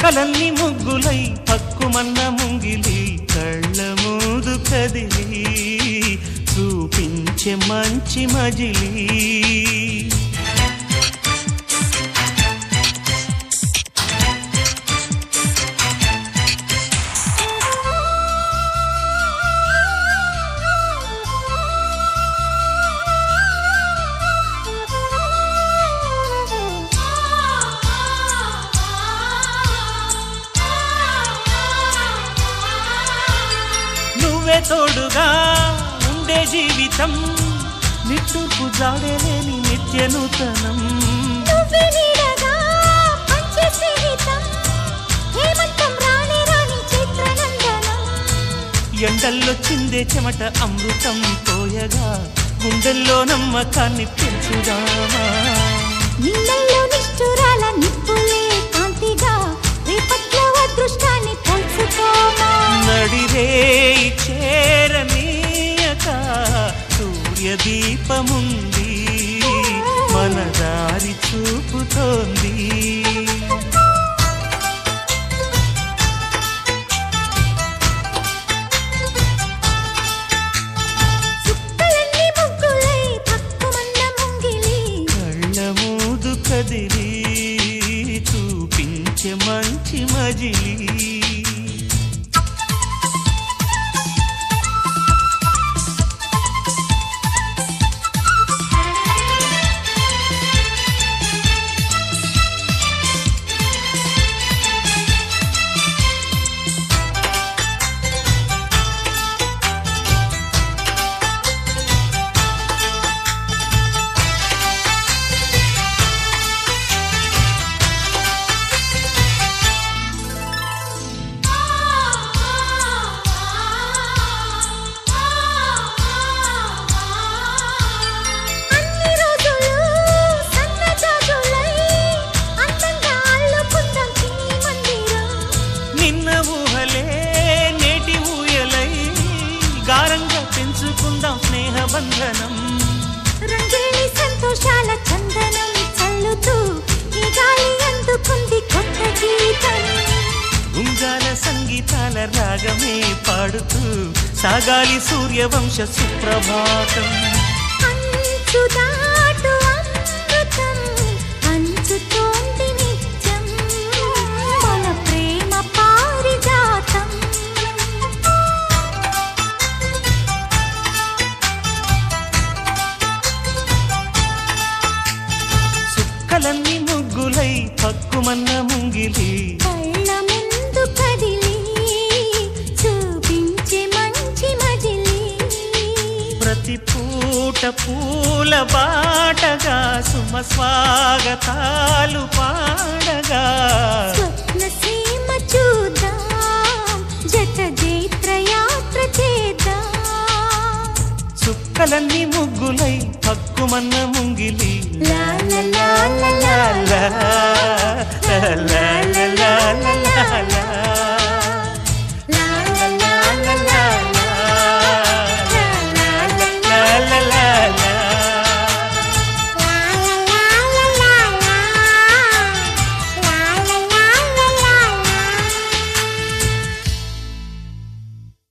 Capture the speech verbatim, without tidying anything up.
చుక్కలన్నీ ముగ్గులై పక్కుమన్న ముంగిలి కళ్ళ మూదు కదిలి చూపించే మంచి మజిలీ తోడుగా ఉండే జీవితం నిట్టూర్పు జాడలేని నిత్య నూతనం ఎండల్లో చిందే చెమట అమృతం పోయగా గుండెల్లో నమ్మకాన్ని పెంచుదామా నీళ్ళల్లో నిష్ఠురాల నిప్పులే కాంతిగా రేపట్లో అదృష్టాన్ని పంచుకోమా నడిరే చేరనీయక సూర్యదీపముంది మన దారి చూపుతోంది చుక్కలన్నీ ముగ్గులై పక్కుమన్న ముంగిలి కళ్ళ మూదు కదిలి చూపించే మంచి మజిలీ స్నేహబంధనం రంగేలి సంతోషాల చందనం చల్లుతూ ఈ గాలి అందుకుంది కొత్త గీతం ఉంగాల సంగీతాల రాగమే పాడుతూ సాగాలి సూర్యవంశ సుప్రభాతం అంచుదాటు అమృతం అంచుతోంది నిత్యం మన ప్రేమ పారిజాతం చుక్కలన్నీ ముగ్గులై పక్కుమన్న ముంగిలి కళ్ళ ముందు కదిలి చూపించే మంచి మజిలీ ప్రతి పూట పూల బాటగా సుమ స్వాగతాలు పాడగా స్వప్న సీమ చూద్దాం జత జైత్ర యాత్ర చేద్దాం చుక్కలన్నీ ముగ్గులై పక్కుమన్న ముంగిలి లా లా లా లా లా లా లా లా లా లా లా